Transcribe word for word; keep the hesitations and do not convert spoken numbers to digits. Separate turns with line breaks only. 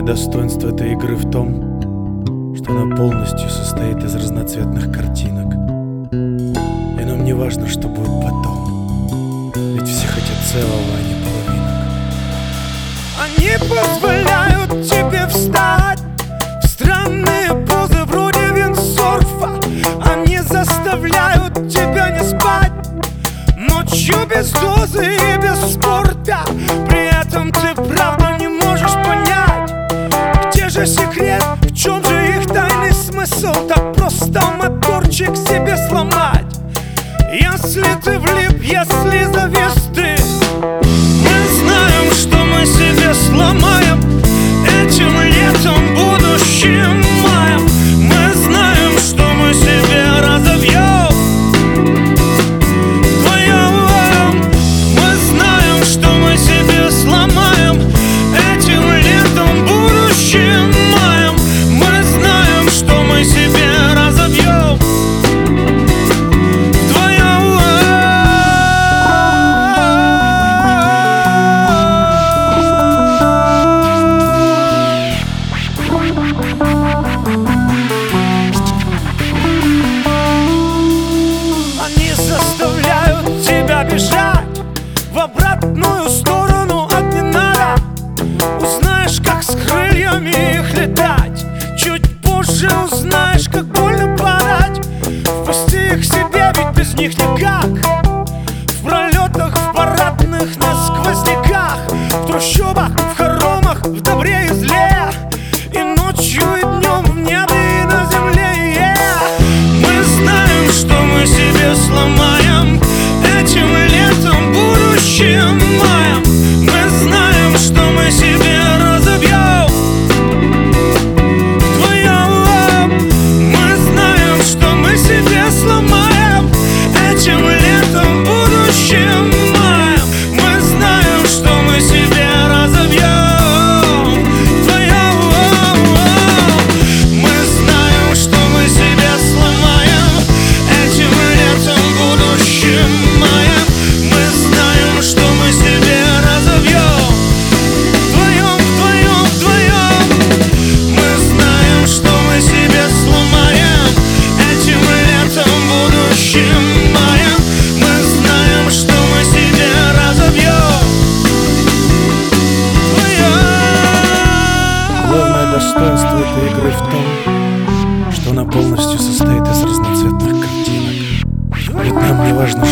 достоинство этой игры в том, что она полностью состоит из разноцветных картинок. И нам не важно, что будет потом, ведь все хотят целого, а не половинок.
Они позволяют тебе встать в странные позы вроде виндсерфа. Они заставляют тебя не спать ночью без дозы и без спорта. При этом ты правда не можешь понять, где же секрет, в чем же их тайный смысл. Так просто моторчик себе сломать. Если ты влип, если завис ты, мы знаем, что мы себе сломаем этим летом, будущим маем. Мы знаем, что мы себе разобьем вдвоем. Мы знаем, что мы себе сломаем этим летом, будущим маем. Мы знаем, что мы себе разобьем вдвоем. Они заставляют тебя бежать в обратную сторону от не надо. Узнаешь, как с крыльями их летать. Чуть позже узнаешь, как больно падать. Впусти их себе, ведь без них никак. В пролетах, в парадных, на сквозняках, в трущобах, в хоромах, в добре и зле, и ночью, и днем, в небе, и на земле, yeah. Мы знаем, что мы себе сломаем этим летом, будущим маем. Мы знаем, что мы себе разобьем вдвоем. Мы знаем, что мы себе сломаем этим летом, будущим маем. Мы знаем, что мы себе разобьем вдвоем. Мы знаем, что мы себе сломаем этим летом, будущим маем. Мы знаем, что мы себе разобьем вдвоем, вдвоем, вдвоем. Мы знаем, что мы себе сломаем этим летом, будущим маем. Мы знаем, что мы себе разобьем вдвоем.
Главное достоинство этой игры в том, что она полностью состоит из разноцветных картинок. Ведь нам не важно,